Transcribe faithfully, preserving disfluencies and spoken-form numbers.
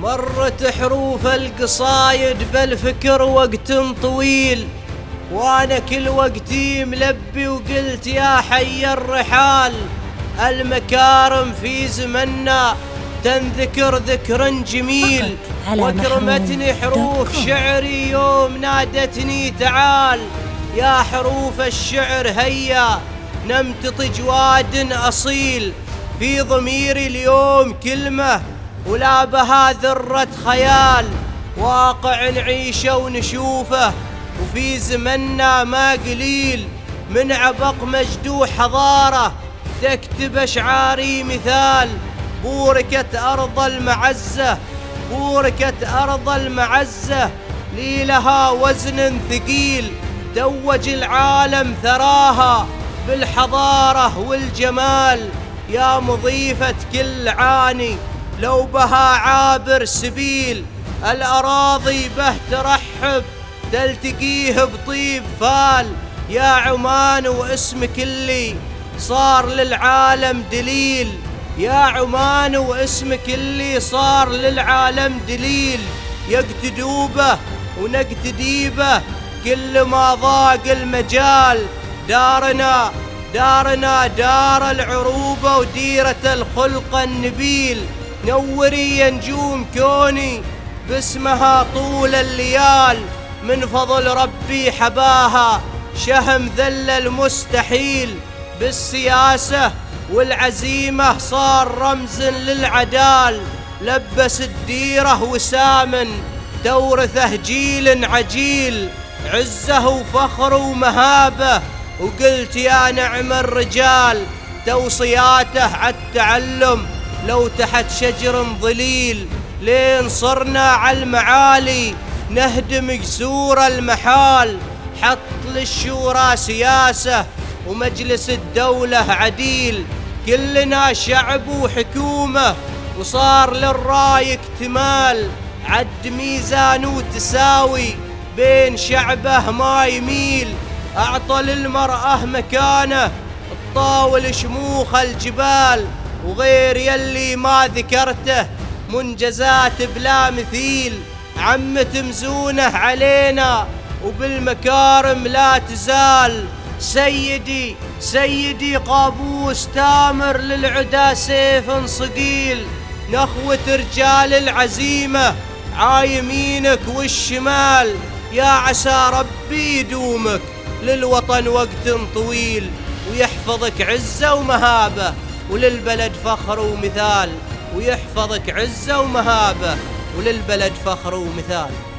مرت حروف القصايد بالفكر وقت طويل، وانا كل وقتي ملبي وقلت يا حي الرحال. المكارم في زمنا تنذكر ذكر جميل، وكرمتني حروف شعري يوم نادتني تعال. يا حروف الشعر هيا نمتطج واد أصيل، في ضميري اليوم كلمة ولا بها ذرة خيال. واقع نعيشه ونشوفه وفي زمنا ما قليل، من عبق مجدوح حضارة تكتب أشعاري مثال. بوركت أرض المعزة بوركت أرض المعزة لي لها وزن ثقيل، توج العالم ثراها بالحضارة والجمال. يا مضيفة كل عاني لو بها عابر سبيل، الأراضي به ترحب تلتقيه بطيب فال. يا عمان واسمك اللي صار للعالم دليل، يا عمان واسمك اللي صار للعالم دليل. يقتدوا به ونقتدي به كل ما ضاق المجال. دارنا دارنا دار العروبة وديرة الخلق النبيل، نوري يا نجوم كوني باسمها طول الليال. من فضل ربي حباها شهم ذل المستحيل، بالسياسة والعزيمة صار رمز للعدال. لبس الديرة وسام تورثه جيل عجيل، عزه وفخر ومهابة وقلت يا نعم الرجال. توصياته عالتعلم لو تحت شجر ظليل، لين صرنا عالمعالي نهدم جسور المحال. حط للشورى سياسة ومجلس الدولة عديل، كلنا شعب وحكومة وصار للراي اكتمال. عد ميزان وتساوي بين شعبه ما يميل، أعطى للمرأة مكانه الطاول شموخ الجبال. وغير يلي ما ذكرته منجزات بلا مثيل، عمت مزونه علينا وبالمكارم لا تزال. سيدي سيدي قابوس تامر للعدا سيف صقيل، نخوة رجال العزيمة عايمينك والشمال. يا عسى ربي يدومك للوطن وقت طويل، ويحفظك عزة ومهابة وللبلد فخر ومثال. ويحفظك عزة ومهابة وللبلد فخر ومثال.